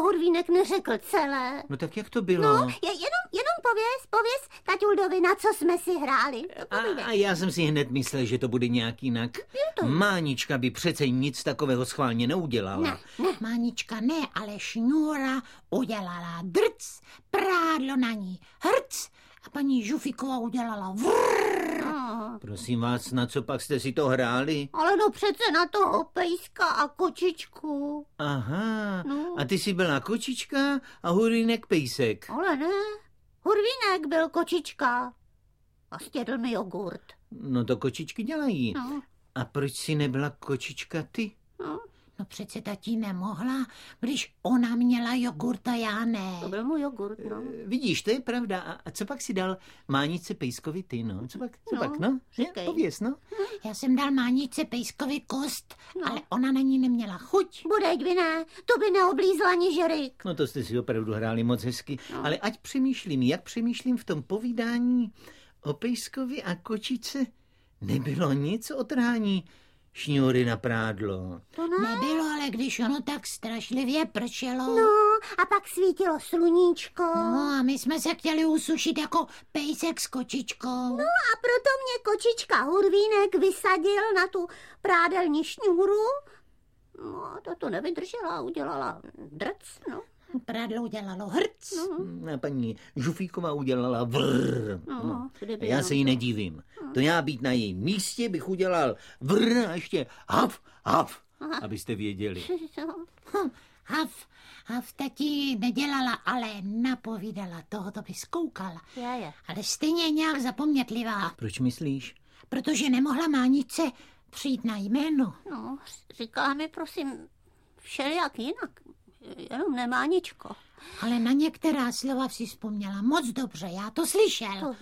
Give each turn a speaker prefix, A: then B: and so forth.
A: Hurvínek neřekl celé.
B: No tak jak to bylo?
A: No, jenom pověz, taťuldovi, na co jsme si hráli.
B: A já jsem si hned myslel, že to bude nějak jinak. Mánička by přece nic takového schválně neudělala.
A: Ne.
C: Mánička ne, ale Šňůra udělala drc, prádlo na ní hrc a paní Žufiková udělala vrrr.
B: Prosím vás, na co pak jste si to hráli?
A: Ale no přece na toho pejska a kočičku.
B: Aha,
A: No.
B: a ty jsi byla kočička a Hurvínek pejsek.
A: Ale ne, Hurvínek byl kočička a stědl mi jogurt.
B: No to kočičky dělají.
A: No.
B: A proč jsi nebyla kočička ty?
C: No přece tatí nemohla, když ona měla jogurt a já ne.
A: To byl můj jogurt, no.
B: Vidíš, to je pravda. A co pak si dal Mánice pejskovi ty, no? Co pak, no?
A: Říkej.
B: Pověz, no?
C: Já jsem dal Mánice pejskovi kost, ale ona na ní neměla chuť.
A: Budeď by ne, to by neoblízla ani žerik.
B: No to jste si opravdu hráli moc hezky. Ale ať přemýšlím, jak přemýšlím v tom povídání o pejskovi a kočičce, nebylo nic o trhání Šňůry na prádlo.
A: To ne.
C: Nebylo, ale když ono tak strašlivě pršelo.
A: No, a pak svítilo sluníčko.
C: No a my jsme se chtěli usušit jako pejsek s kočičkou.
A: No a proto mě kočička Hurvínek vysadil na tu prádelní šňůru. No a to nevydržela, udělala drc, no.
C: Prádlo udělalo hrc.
B: A paní Žufíková udělala vrr.
A: No, kdyby
B: Já
A: jenom
B: se jí
A: to.
B: nedivím. To já být na jejím místě bych udělal vrr a ještě haf, abyste věděli.
C: Hav tatí nedělala, ale napovídala, to by zkoukala.
A: Je.
C: Ale stejně nějak zapomnětlivá,
B: Proč myslíš?
C: protože nemohla Mánice přijít na jméno.
A: No, říkala mi prosím všelijak jinak, jenom Nemáničko.
C: Ale na některá slova si vzpomněla moc dobře, já to slyšel.